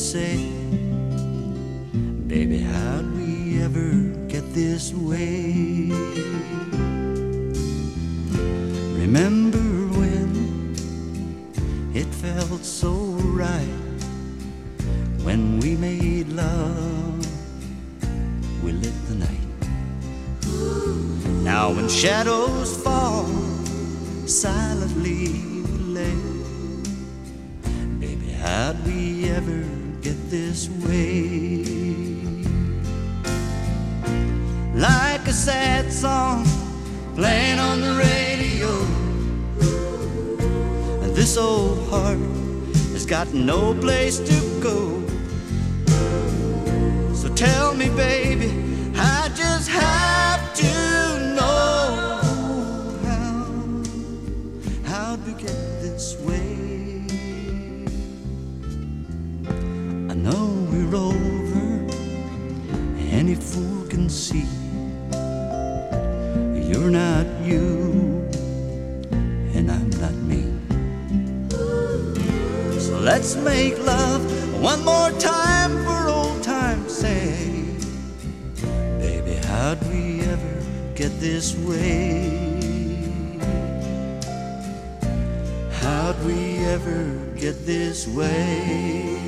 say, baby, how'd we ever get this way? Remember when it felt so right, when we made love, we lit the night. Now when shadows fall, silently we lay, baby, how'd we ever get this way? Like a sad song playing on the radio, and this old heart has got no place to go. So tell me, baby, I just have to know, how'd we get this way? I know we're over, any fool can see you're not you, and I'm not me. So let's make love one more time for old time's sake. Baby, how'd we ever get this way? How'd we ever get this way?